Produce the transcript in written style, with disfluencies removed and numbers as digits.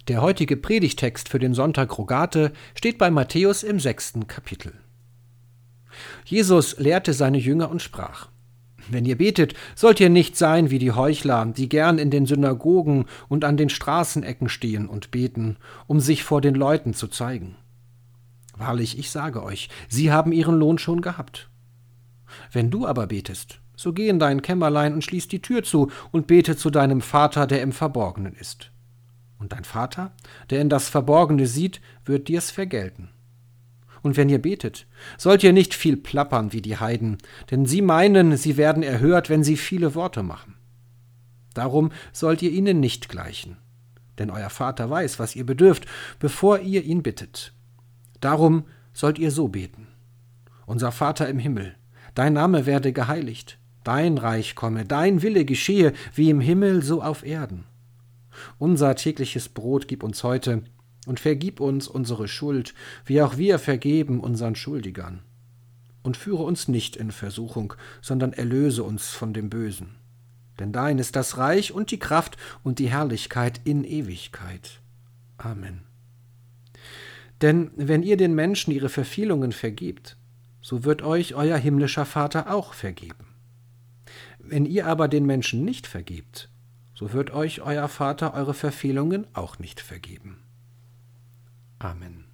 Der heutige Predigtext für den Sonntag Rogate steht bei Matthäus im 6. Kapitel. Jesus lehrte seine Jünger und sprach: Wenn ihr betet, sollt ihr nicht sein wie die Heuchler, die gern in den Synagogen und an den Straßenecken stehen und beten, um sich vor den Leuten zu zeigen. Wahrlich, ich sage euch, sie haben ihren Lohn schon gehabt. Wenn du aber betest, so geh in dein Kämmerlein und schließ die Tür zu und bete zu deinem Vater, der im Verborgenen ist. Und dein Vater, der in das Verborgene sieht, wird dir's vergelten. Und wenn ihr betet, sollt ihr nicht viel plappern wie die Heiden, denn sie meinen, sie werden erhört, wenn sie viele Worte machen. Darum sollt ihr ihnen nicht gleichen, denn euer Vater weiß, was ihr bedürft, bevor ihr ihn bittet. Darum sollt ihr so beten: Unser Vater im Himmel, dein Name werde geheiligt, dein Reich komme, dein Wille geschehe, wie im Himmel, so auf Erden. Unser tägliches Brot gib uns heute und vergib uns unsere Schuld, wie auch wir vergeben unseren Schuldigern. Und führe uns nicht in Versuchung, sondern erlöse uns von dem Bösen. Denn dein ist das Reich und die Kraft und die Herrlichkeit in Ewigkeit. Amen. Denn wenn ihr den Menschen ihre Verfehlungen vergebt, so wird euch euer himmlischer Vater auch vergeben. Wenn ihr aber den Menschen nicht vergebt, so wird euch euer Vater eure Verfehlungen auch nicht vergeben. Amen.